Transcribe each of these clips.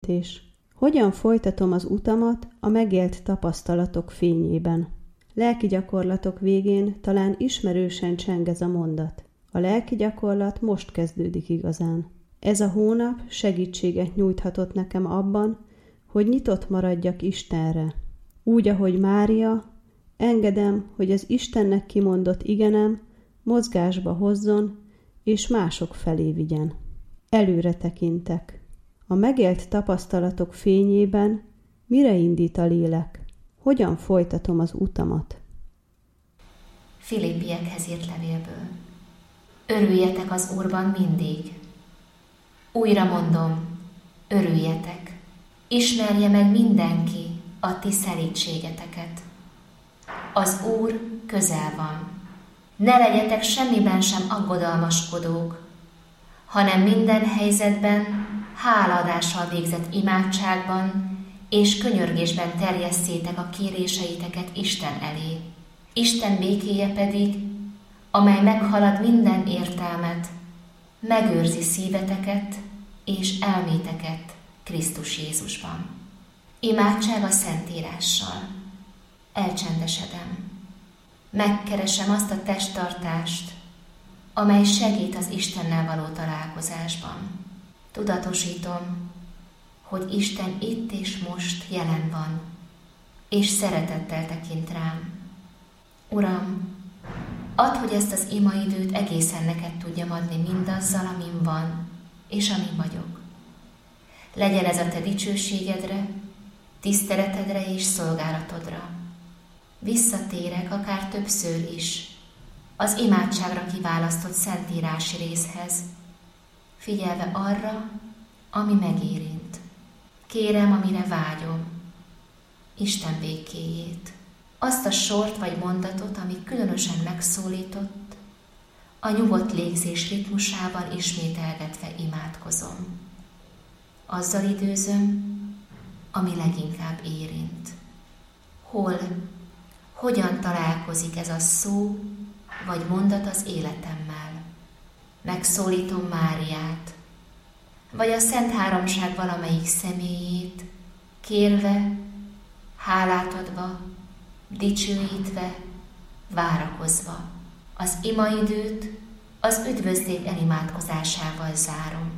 rögzítés. Hogyan folytatom az utamat a megélt tapasztalatok fényében? Lelki gyakorlatok végén talán ismerősen cseng ez a mondat. A lelki gyakorlat most kezdődik igazán. Ez a hónap segítséget nyújthatott nekem abban, hogy nyitott maradjak Istenre. Úgy, ahogy Mária, engedem, hogy az Istennek kimondott igenem mozgásba hozzon, és mások felé vigyen. Előre tekintek. A megélt tapasztalatok fényében mire indít a lélek? Hogyan folytatom az utamat? Filippiekhez írt levélből. Örüljetek az Úrban mindig. Újra mondom, örüljetek. Ismerje meg mindenki a ti szelídségeteket. Az Úr közel van. Ne legyetek semmiben sem aggodalmaskodók, hanem minden helyzetben hálaadással végzett imádságban és könyörgésben terjesszétek a kéréseiteket Isten elé. Isten békéje pedig, amely meghalad minden értelmet, megőrzi szíveteket és elméteket Krisztus Jézusban. Imádság a Szentírással. Elcsendesedem. Megkeresem azt a testtartást, amely segít az Istennel való találkozásban. Tudatosítom, hogy Isten itt és most jelen van, és szeretettel tekint rám. Uram, add, hogy ezt az imaidőt egészen neked tudjam adni mindazzal, amin van, és amin vagyok. Legyen ez a te dicsőségedre, tiszteletedre és szolgálatodra. Visszatérek akár többször is az imádságra kiválasztott szentírási részhez, figyelve arra, ami megérint. Kérem, amire vágyom, Isten békéjét. Azt a sort vagy mondatot, ami különösen megszólított, a nyugodt légzés ritmusában ismételgetve imádkozom. Azzal időzöm, ami leginkább érint. Hol, hogyan találkozik ez a szó vagy mondat az életemmel? Megszólítom Máriát, vagy a Szent Háromság valamelyik személyét, kérve, hálát adva, dicsőítve, várakozva. Az imaidőt az üdvözlék elimádkozásával zárom.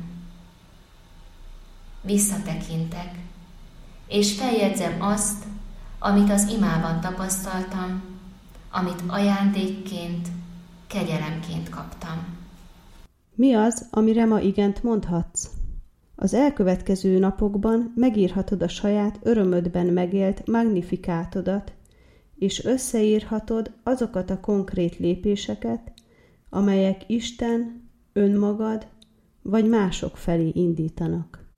Visszatekintek, és feljegyzem azt, amit az imában tapasztaltam, amit ajándékként, kegyelemként kaptam. Mi az, amire ma igent mondhatsz? Az elkövetkező napokban megírhatod a saját örömödben megélt magnifikátodat, és összeírhatod azokat a konkrét lépéseket, amelyek Isten, önmagad vagy mások felé indítanak.